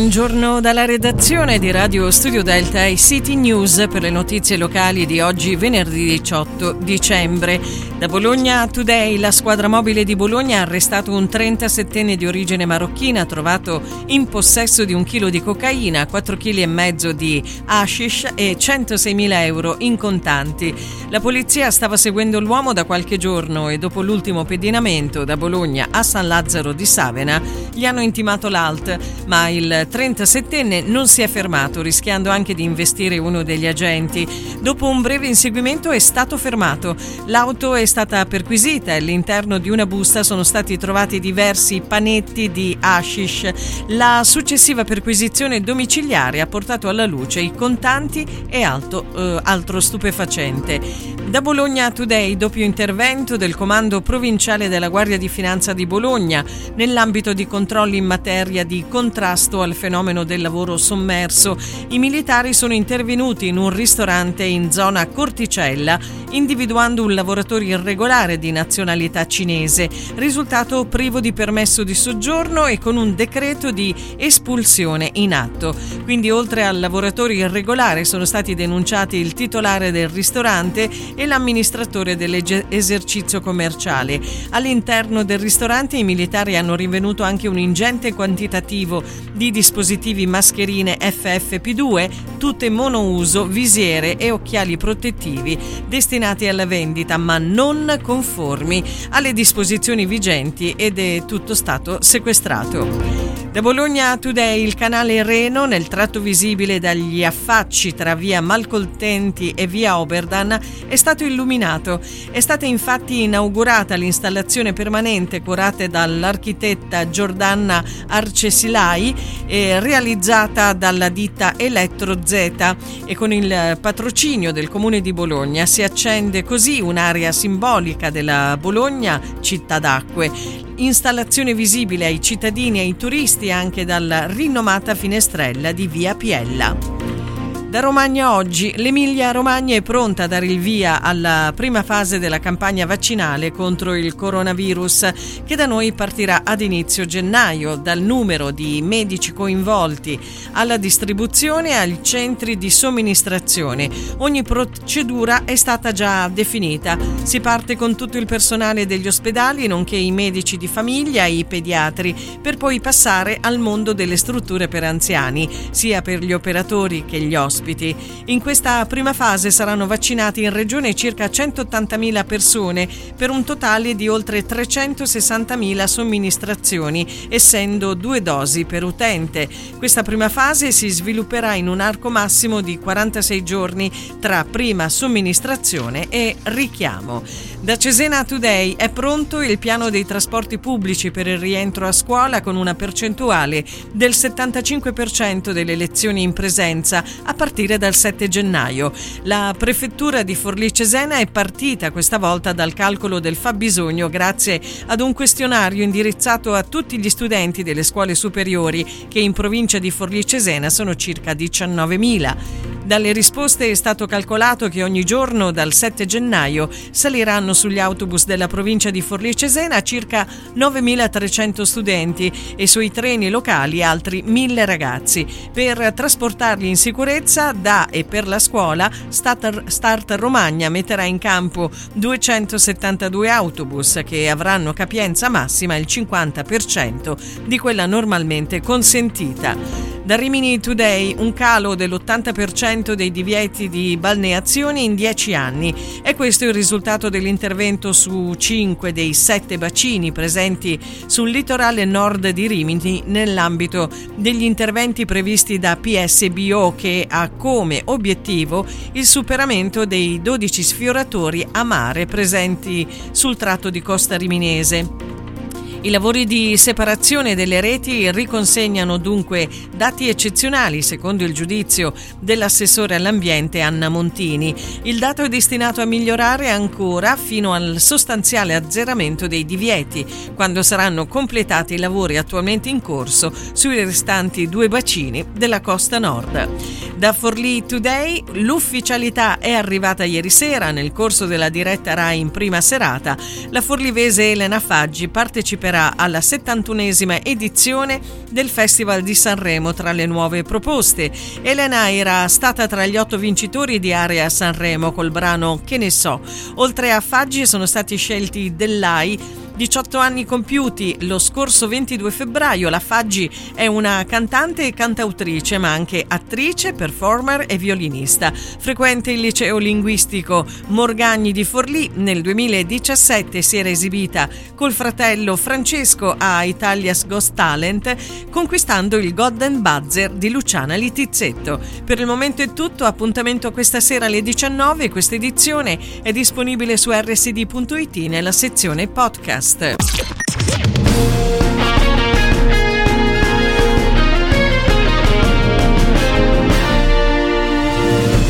Buongiorno dalla redazione di Radio Studio Delta e City News per le notizie locali di oggi, venerdì 18 dicembre. Da Bologna Today, la squadra mobile di Bologna ha arrestato un 37enne di origine marocchina trovato in possesso di 1 chilo di cocaina, 4,5 kg di hashish e 106.000 euro in contanti. La polizia stava seguendo l'uomo da qualche giorno e dopo l'ultimo pedinamento da Bologna a San Lazzaro di Savena gli hanno intimato l'ALT, ma il 37enne non si è fermato, rischiando anche di investire uno degli agenti. Dopo un breve inseguimento è stato fermato. L'auto è stata perquisita e all'interno di una busta sono stati trovati diversi panetti di hashish. La successiva perquisizione domiciliare ha portato alla luce i contanti e altro stupefacente. Da Bologna Today, doppio intervento del Comando Provinciale della Guardia di Finanza di Bologna nell'ambito di controlli in materia di contrasto al fenomeno del lavoro sommerso. I militari sono intervenuti in un ristorante in zona Corticella, individuando un lavoratore irregolare di nazionalità cinese, risultato privo di permesso di soggiorno e con un decreto di espulsione in atto. Quindi, oltre al lavoratore irregolare, sono stati denunciati il titolare del ristorante e l'amministratore dell'esercizio commerciale. All'interno del ristorante i militari hanno rinvenuto anche un ingente quantitativo di dispositivi mascherine FFP2, tutte monouso, visiere e occhiali protettivi destinati alla vendita ma non conformi alle disposizioni vigenti ed è tutto stato sequestrato. Da Bologna Today, il canale Reno, nel tratto visibile dagli affacci tra via Malcoltenti e via Oberdan, è stato illuminato. È stata infatti inaugurata l'installazione permanente curata dall'architetta Giordana Arcesilai, realizzata dalla ditta Elettro Z, e con il patrocinio del Comune di Bologna si accende così un'area simbolica della Bologna città d'acque. Installazione visibile ai cittadini e ai turisti anche dalla rinomata finestrella di via Piella. Da Romagna oggi, l'Emilia-Romagna è pronta a dare il via alla prima fase della campagna vaccinale contro il coronavirus, che da noi partirà ad inizio gennaio, dal numero di medici coinvolti alla distribuzione ai centri di somministrazione. Ogni procedura è stata già definita. Si parte con tutto il personale degli ospedali, nonché i medici di famiglia e i pediatri, per poi passare al mondo delle strutture per anziani, sia per gli operatori che gli ospiti. In questa prima fase saranno vaccinati in regione circa 180.000 persone per un totale di oltre 360.000 somministrazioni, essendo 2 dosi per utente. Questa prima fase si svilupperà in un arco massimo di 46 giorni tra prima somministrazione e richiamo. Da Cesena Today è pronto il piano dei trasporti pubblici per il rientro a scuola con una percentuale del 75% delle lezioni in presenza a partire dal 7 gennaio. La prefettura di Forlì Cesena è partita questa volta dal calcolo del fabbisogno grazie ad un questionario indirizzato a tutti gli studenti delle scuole superiori, che in provincia di Forlì Cesena sono circa 19.000. Dalle risposte è stato calcolato che ogni giorno dal 7 gennaio saliranno sugli autobus della provincia di Forlì Cesena circa 9.300 studenti e sui treni locali altri 1.000 ragazzi. Per trasportarli in sicurezza da e per la scuola, Start Romagna metterà in campo 272 autobus che avranno capienza massima il 50% di quella normalmente consentita. Da Rimini Today, un calo dell'80% dei divieti di balneazioni in 10 anni. È questo il risultato dell'intervento su 5 dei 7 bacini presenti sul litorale nord di Rimini nell'ambito degli interventi previsti da PSBO, che ha come obiettivo il superamento dei 12 sfioratori a mare presenti sul tratto di costa riminese. I lavori di separazione delle reti riconsegnano dunque dati eccezionali, secondo il giudizio dell'assessore all'ambiente Anna Montini. Il dato è destinato a migliorare ancora fino al sostanziale azzeramento dei divieti, quando saranno completati i lavori attualmente in corso sui restanti 2 bacini della costa nord. Da Forlì Today, l'ufficialità è arrivata ieri sera nel corso della diretta Rai in prima serata. La forlivese Elena Faggi parteciperà parteciperà alla 71esima edizione del Festival di Sanremo. Tra le nuove proposte, Elena era stata tra gli 8 vincitori di Area Sanremo col brano Che ne so. Oltre a Faggi sono stati scelti Dell'Ai, 18 anni compiuti lo scorso 22 febbraio. La Faggi è una cantante e cantautrice, ma anche attrice, performer e violinista. Frequenta il liceo linguistico Morgagni di Forlì. Nel 2017 si era esibita col fratello Francesco a Italia's Ghost Talent, conquistando il Golden Buzzer di Luciana Littizzetto. Per il momento è tutto, appuntamento questa sera alle 19. Questa edizione è disponibile su rsd.it nella sezione podcast.